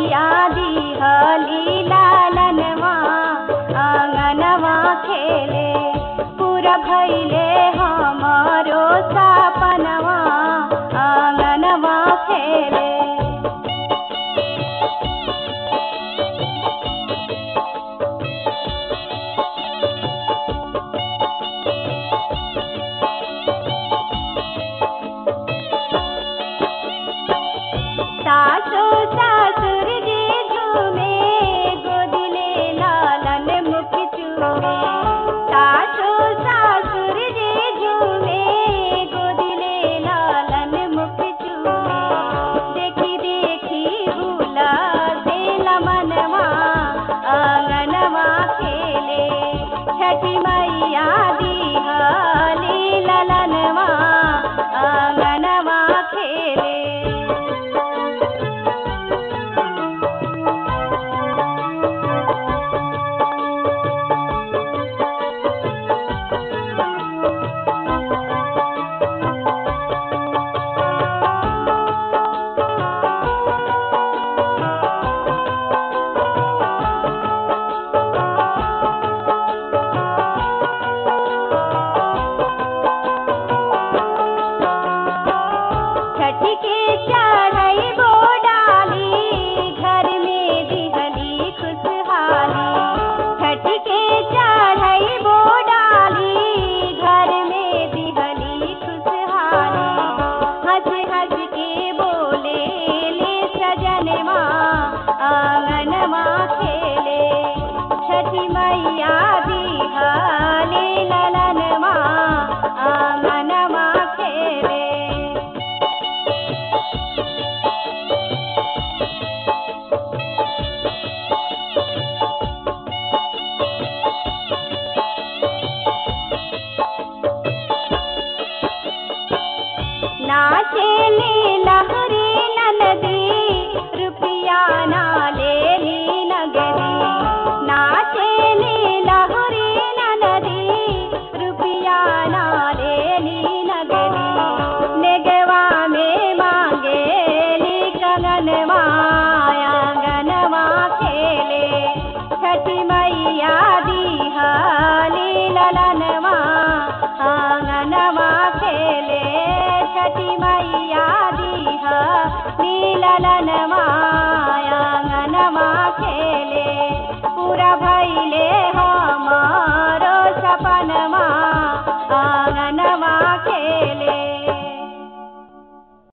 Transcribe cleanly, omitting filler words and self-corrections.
मैया दिहली लालनवा आंगनवा खेले पूरा भइले हमारो सपनवा आंगनवा खेले। सासु ससुर जी झूमे गोदिले लालन मुख चूमे। सासु ससुर जी झूमे गोदिले लालन मुख चूमे। देखी देखी भूला देला मनवा आंगनवा खेले छठी मैया दिहली ललनवा आंगनवा खेले। छठी के चढ़ई बो डाली घर में दिहली खुशहाली। छठी के चढ़ई बो डाली घर में दिहली खुशहाली। हंस हंस के बोले ले सजनवा आंगनवा खेले छठी मैया दिहली ललनवा आंगनवा खेले। नाचेली लहरी ननदी रुपया ना लेली नगदी। नाचेली लहरी ननदी रुपया ना लेली नगदी। नेगवा में मांगेली कंगनवा आंगनवा खेले छठी मैया दिहली ललनवा आंगनवा खेले छठी मैया दिहली ललनवा।